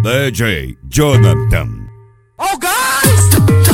DJ Jonathan. Oh, guys!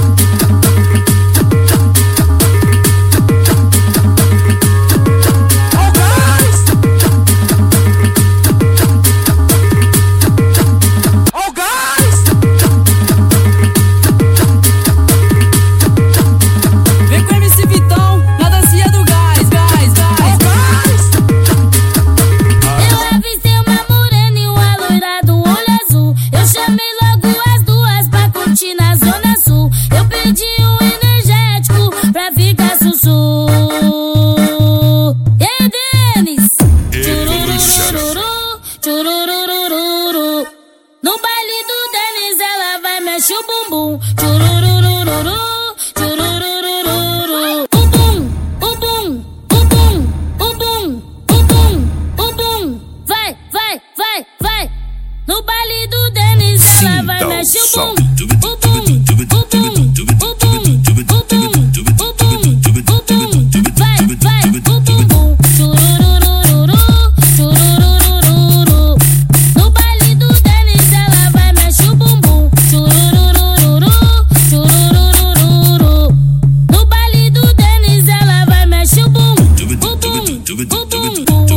No baile do Denis ela vai mexer o bumbum. Tchururururu, tchururururu. O bum, o bum, o bum, o bum, o bum, o bum. Vai, vai, vai, vai. No baile do Denis ela vai mexer o bum. O bum, o bum, o bum, o bum, o bum, o bum. Vai, vai, o bumbum. Tchururururu, tchururururu. No baile do Denis ela vai mexer o bumbum. Tchururururu, tchururururu. No baile do Denis ela vai mexer o bum. O bum, o bum.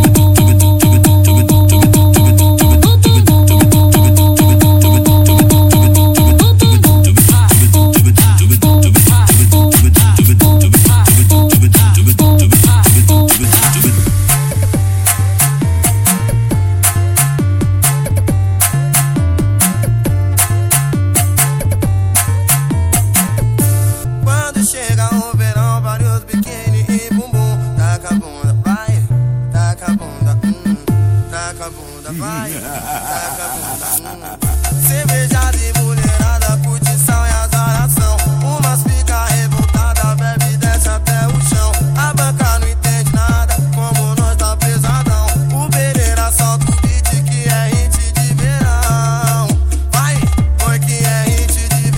Chega o verão, vários biquíni e bumbum. Taca a bunda, vai, taca a bunda, taca a bunda, vai, taca a bunda, Cervejada e mulherada, curtição e azaração. Umas fica revoltada, bebe e desce até o chão. A banca não entende nada, como nós tá pesadão. O Pereira solta o beat que é hit de verão. Vai, foi que é hit de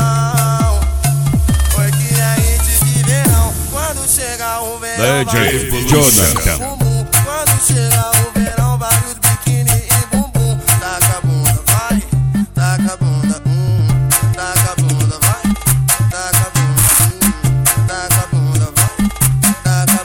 verão. Foi que é hit de verão. Quando chega o verão, DJ Jonathan. Quando chega o verão, vários biquíni e bumbum. Taca a bunda, vai, taca a bunda, taca a bunda, vai, taca a bunda, taca a bunda, vai, taca a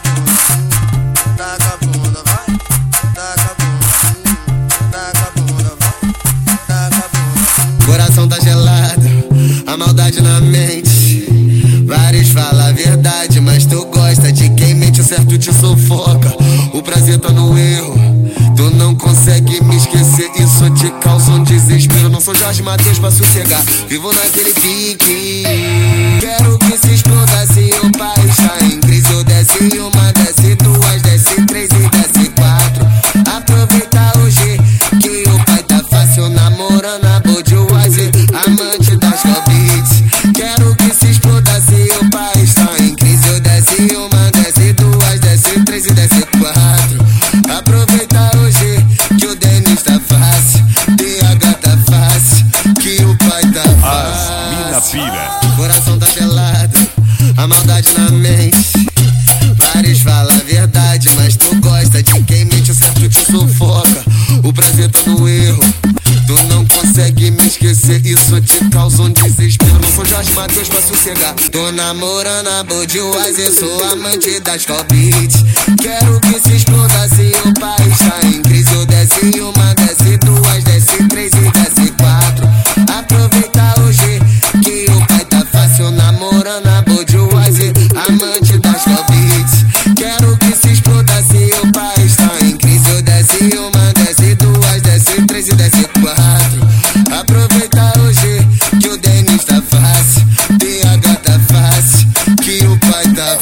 bunda, taca a bunda, vai, taca a bunda, taca a bunda, vai, taca a bunda. Coração tá gelado, a maldade na mente. Vários falam a verdade, mas tu gosta de quem mente, o certo te sufoca. O prazer tá no erro, tu não consegue me esquecer. Isso te causa um desespero. Não sou Jorge Mateus pra sossegar, vivo naquele pique. Quero que se exploda se o país tá em crise. Eu desce uma, desce duas, desce três e desce quatro. Aproveita hoje que o pai tá fácil, namorando a Budweiser, amante das Cobits. Quero que se exploda se o país tá em crise. Eu desce uma, desce duas, desce três e desce quatro. Aproveita hoje que o Denis tá fácil, DH tá fácil, que o pai tá fácil. Mina pira. Coração tá gelado, a maldade na mente. Vários falam a verdade, mas tu gosta de quem mente, o certo te sufoca. O prazer tá no erro, tu não consegue me esquecer. Isso te causa um desespero. Não sou Jorge Mateus pra sossegar, tô namorando a Budweiser, sou amante das Cobits. Quero que se exploda se o país tá em crise. Eu desce uma, desce duas, desce três e desce quatro. Aproveita hoje que o pai tá fácil, namorando a Budweiser, amante das Cobits. Quero que se exploda se o país tá em crise. Eu desce uma, desce duas, desce três e desce quatro. Aproveita hoje que o Denis tá fácil, DH tá fácil, que o pai tá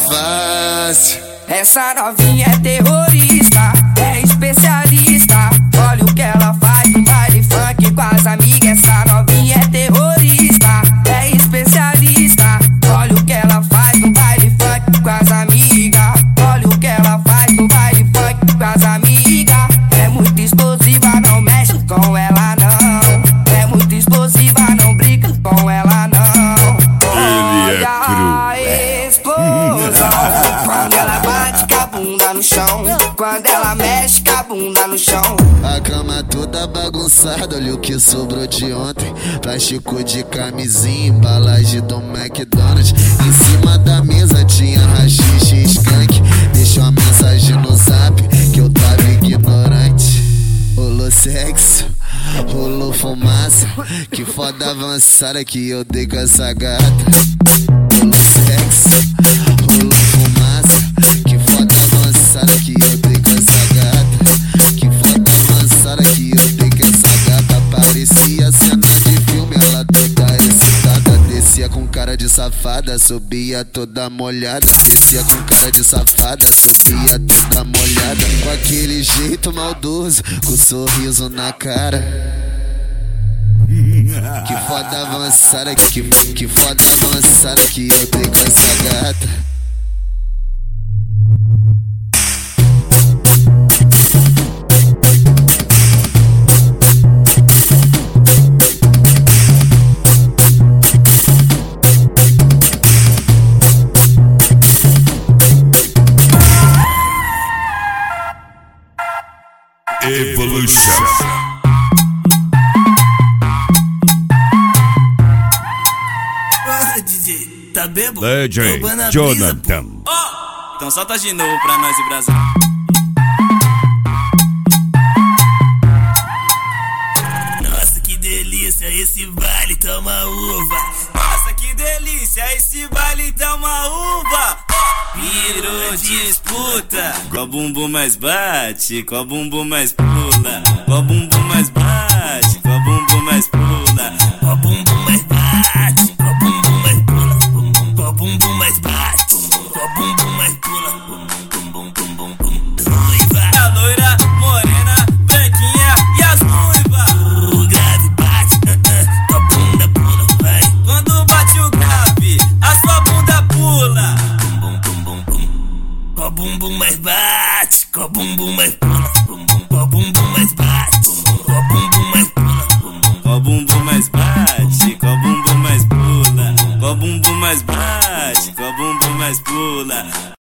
fácil. Essa novinha é terrorista, é especialista. Olha o que ela bagunçado, olha o que sobrou de ontem. Plástico de camisinha, embalagem do McDonald's. Em cima da mesa tinha haxixe e skunk. Deixou uma mensagem no zap que eu tava ignorante. Rolou sexo, rolou fumaça. Que foda avançada que eu dei com essa gata. Rolou sexo, rolou fumaça. Que foda avançada que eu dei com essa gata. Que foda avançada que eu dei com essa gata. Parecia cena de filme, ela toda excitada. Descia com cara de safada, subia toda molhada. Descia com cara de safada, subia toda molhada. Com aquele jeito maldoso, com sorriso na cara. Que foda avançada, que foda avançada que eu dei com essa gata. Evolution. DJ, tá bebo? DJ Roubando a Jonathan. brisa, oh! Então solta de novo pra nós e Brasil. Nossa, que delícia esse baile, toma uva. Nossa, que delícia esse baile, toma uva. Virou disputa. Qual bumbum mais bate, qual bumbum mais pula. Qual bumbum mais bate, qual bumbum mais pula. Qual bumbum mais bate, qual bumbum mais pula. Qual bumbum mais bate, qual bumbum mais pula. Bum bum bum bum bum. Ruiva, a loira, morena, branquinha e as ruivas. O grave bate, tua bunda pula, vai. Quando bate o grave, a sua bunda pula. Qual bumbum mais bate, qual bumbum mais pula. Qual bumbum mais bate, qual bumbum mais pula. Qual bumbum mais bate, qual bumbum mais pula. Qual bumbum mais bate, qual bumbum mais pula.